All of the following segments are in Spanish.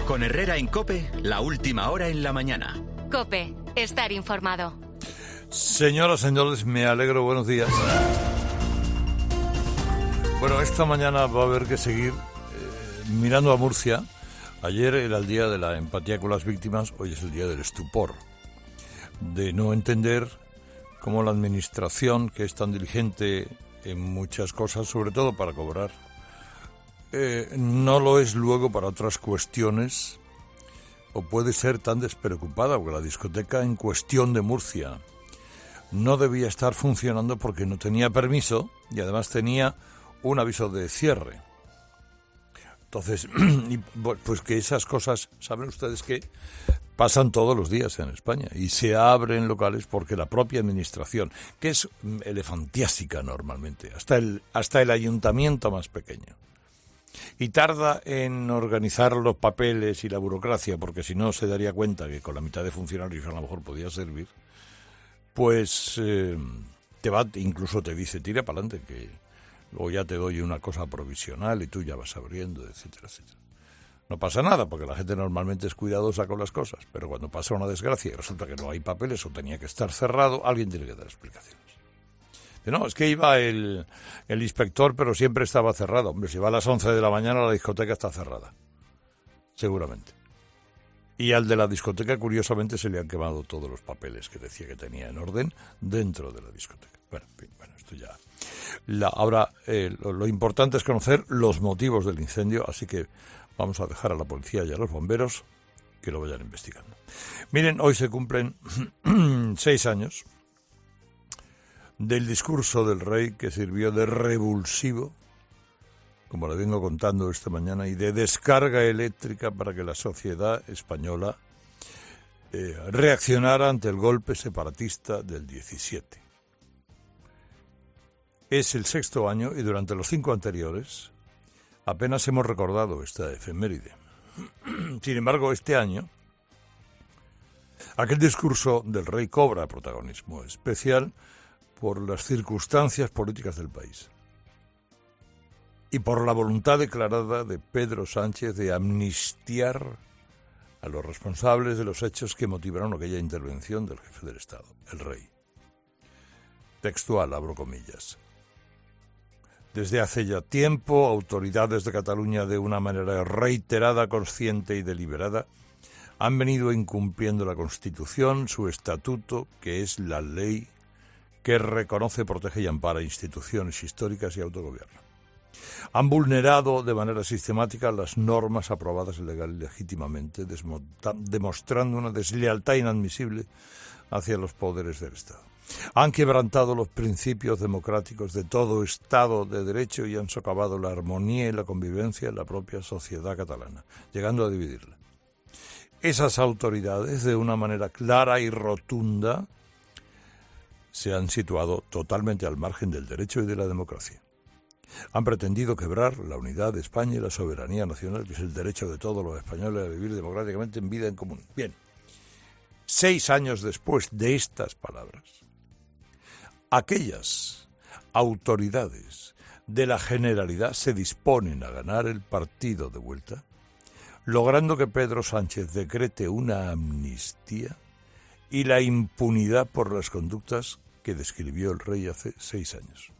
Con Herrera en COPE, la última hora en la mañana. COPE, estar informado. Señoras, señores, me alegro, buenos días. Bueno, esta mañana va a haber que seguir mirando a Murcia. Ayer era el día de la empatía con las víctimas, hoy es el día del estupor, de no entender cómo la administración, que es tan diligente en muchas cosas, sobre todo para cobrar, no lo es luego para otras cuestiones, o puede ser tan despreocupada, porque la discoteca en cuestión de Murcia no debía estar funcionando porque no tenía permiso y además tenía un aviso de cierre. Entonces, pues que esas cosas, saben ustedes que pasan todos los días en España y se abren locales porque la propia administración, que es elefantiásica normalmente, hasta el ayuntamiento más pequeño, y tarda en organizar los papeles y la burocracia, porque si no se daría cuenta que con la mitad de funcionarios a lo mejor podía servir, pues incluso te dice, tira para adelante, que luego ya te doy una cosa provisional y tú ya vas abriendo, etcétera, etcétera. No pasa nada, porque la gente normalmente es cuidadosa con las cosas, pero cuando pasa una desgracia y resulta que no hay papeles o tenía que estar cerrado, alguien tiene que dar explicaciones. No, es que iba el inspector, pero siempre estaba cerrado. Hombre, si va a las 11 de la mañana, la discoteca está cerrada, seguramente. Y al de la discoteca, curiosamente, se le han quemado todos los papeles que decía que tenía en orden dentro de la discoteca. Bueno, en fin, esto ya... Ahora, lo importante es conocer los motivos del incendio, así que vamos a dejar a la policía y a los bomberos que lo vayan investigando. Miren, hoy se cumplen 6 años del discurso del rey, que sirvió de revulsivo, como le vengo contando esta mañana, y de descarga eléctrica para que la sociedad española reaccionara ante el golpe separatista del 17. Es el 6º año y durante los 5 anteriores apenas hemos recordado esta efeméride. Sin embargo, este año, aquel discurso del rey cobra protagonismo especial por las circunstancias políticas del país y por la voluntad declarada de Pedro Sánchez de amnistiar a los responsables de los hechos que motivaron aquella intervención del jefe del Estado, el rey. Textual, abro comillas. Desde hace ya tiempo, autoridades de Cataluña, de una manera reiterada, consciente y deliberada, han venido incumpliendo la Constitución, su estatuto, que es la ley que reconoce, protege y ampara instituciones históricas y autogobierno. Han vulnerado de manera sistemática las normas aprobadas legal y legítimamente, demostrando una deslealtad inadmisible hacia los poderes del Estado. Han quebrantado los principios democráticos de todo Estado de Derecho y han socavado la armonía y la convivencia en la propia sociedad catalana, llegando a dividirla. Esas autoridades, de una manera clara y rotunda, se han situado totalmente al margen del derecho y de la democracia. Han pretendido quebrar la unidad de España y la soberanía nacional, que es el derecho de todos los españoles a vivir democráticamente en vida en común. Bien, 6 años después de estas palabras, aquellas autoridades de la Generalidad se disponen a ganar el partido de vuelta, logrando que Pedro Sánchez decrete una amnistía y la impunidad por las conductas que describió el rey hace 6 años.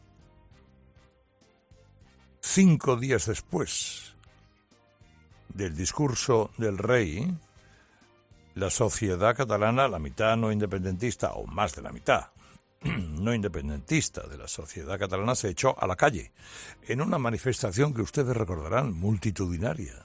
5 días después del discurso del rey, la sociedad catalana, la mitad no independentista, o más de la mitad no independentista de la sociedad catalana, se echó a la calle en una manifestación que ustedes recordarán, multitudinaria,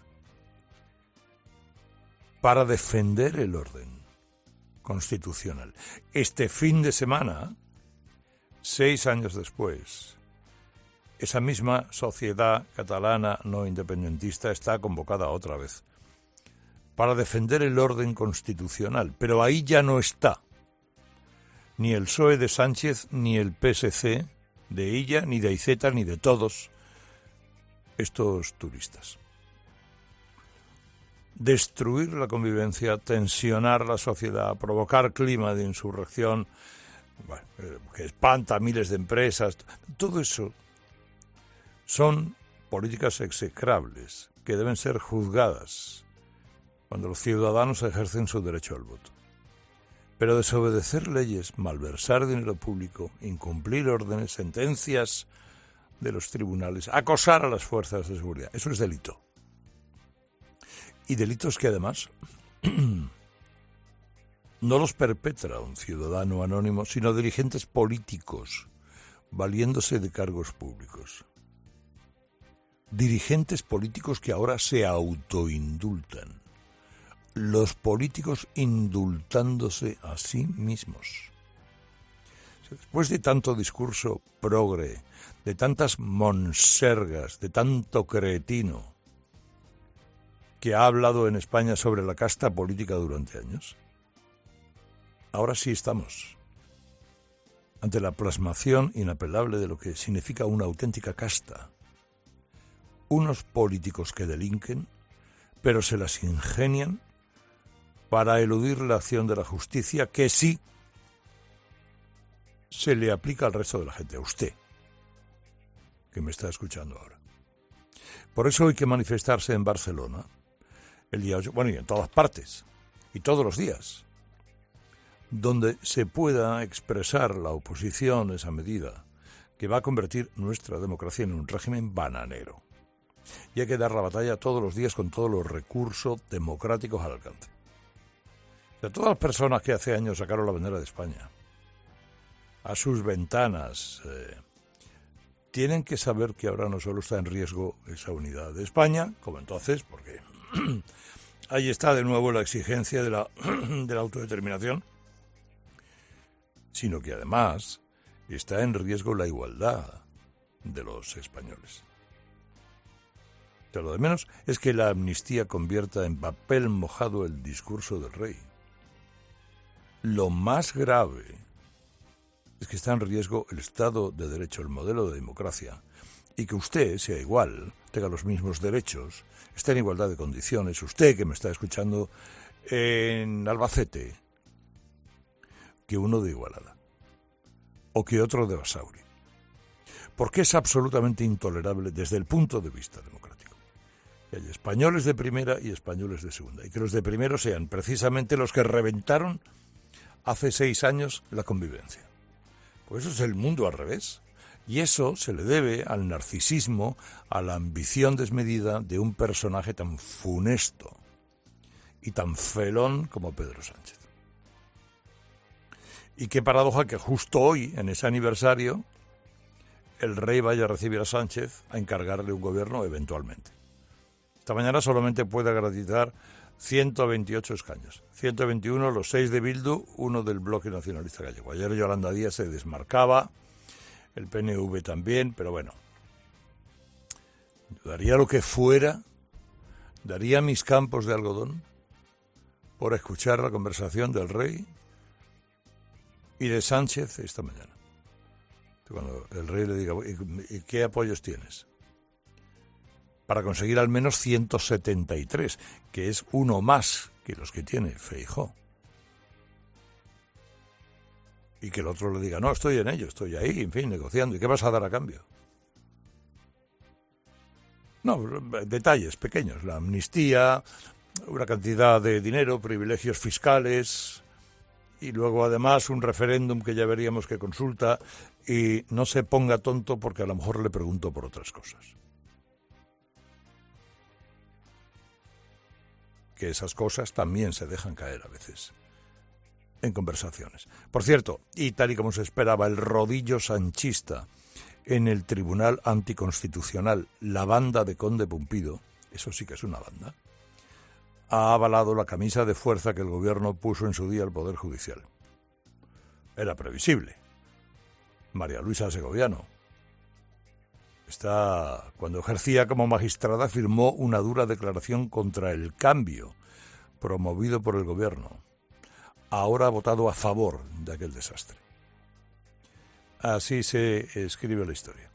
para defender el orden constitucional. Este fin de semana, 6 años después, esa misma sociedad catalana no independentista está convocada otra vez para defender el orden constitucional, pero ahí ya no está ni el PSOE de Sánchez, ni el PSC de ella, ni de Iceta, ni de todos estos turistas. Destruir la convivencia, tensionar la sociedad, provocar clima de insurrección, que espanta a miles de empresas, todo eso son políticas execrables que deben ser juzgadas cuando los ciudadanos ejercen su derecho al voto. Pero desobedecer leyes, malversar dinero público, incumplir órdenes, sentencias de los tribunales, acosar a las fuerzas de seguridad, eso es delito. Y delitos que además no los perpetra un ciudadano anónimo, sino dirigentes políticos, valiéndose de cargos públicos. Dirigentes políticos que ahora se autoindultan. Los políticos indultándose a sí mismos. Después de tanto discurso progre, de tantas monsergas, de tanto cretino que ha hablado en España sobre la casta política durante años, ahora sí estamos ante la plasmación inapelable de lo que significa una auténtica casta. Unos políticos que delinquen, pero se las ingenian para eludir la acción de la justicia que sí se le aplica al resto de la gente, a usted, que me está escuchando ahora. Por eso hay que manifestarse en Barcelona el día 8, bueno, y en todas partes, y todos los días, donde se pueda expresar la oposición a esa medida que va a convertir nuestra democracia en un régimen bananero. Y hay que dar la batalla todos los días con todos los recursos democráticos al alcance. De todas las personas que hace años sacaron la bandera de España a sus ventanas, tienen que saber que ahora no solo está en riesgo esa unidad de España, como entonces, porque ahí está de nuevo la exigencia de la autodeterminación, sino que además está en riesgo la igualdad de los españoles. Pero lo de menos es que la amnistía convierta en papel mojado el discurso del rey. Lo más grave es que está en riesgo el Estado de Derecho, el modelo de democracia, y que usted sea igual, tenga los mismos derechos, esté en igualdad de condiciones, usted que me está escuchando en Albacete, que uno de Igualada, o que otro de Basauri. Porque es absolutamente intolerable desde el punto de vista democrático que haya españoles de primera y españoles de segunda, y que los de primero sean precisamente los que reventaron hace 6 años la convivencia. Pues eso es el mundo al revés. Y eso se le debe al narcisismo, a la ambición desmedida de un personaje tan funesto y tan felón como Pedro Sánchez. Y qué paradoja que justo hoy, en ese aniversario, el rey vaya a recibir a Sánchez a encargarle un gobierno eventualmente. Esta mañana solamente puede garantizar 128 escaños. 121, los 6 de Bildu, 1 del Bloque Nacionalista Gallego. Ayer Yolanda Díaz se desmarcaba, el PNV también, pero bueno. Daría lo que fuera, daría mis campos de algodón por escuchar la conversación del rey y de Sánchez esta mañana. Cuando el rey le diga, ¿y qué apoyos tienes? Para conseguir al menos 173, que es uno más que los que tiene Feijóo. Y que el otro le diga, no, estoy en ello, estoy ahí, en fin, negociando. ¿Y qué vas a dar a cambio? No, detalles pequeños, la amnistía, una cantidad de dinero, privilegios fiscales, y luego además un referéndum que ya veríamos que consulta, y no se ponga tonto porque a lo mejor le pregunto por otras cosas. Que esas cosas también se dejan caer a veces en conversaciones. Por cierto, y tal y como se esperaba, el rodillo sanchista en el Tribunal Anticonstitucional, la banda de Conde Pumpido, eso sí que es una banda, ha avalado la camisa de fuerza que el gobierno puso en su día al Poder Judicial. Era previsible. María Luisa Segoviano, cuando ejercía como magistrada, firmó una dura declaración contra el cambio promovido por el gobierno. Ahora ha votado a favor de aquel desastre. Así se escribe la historia.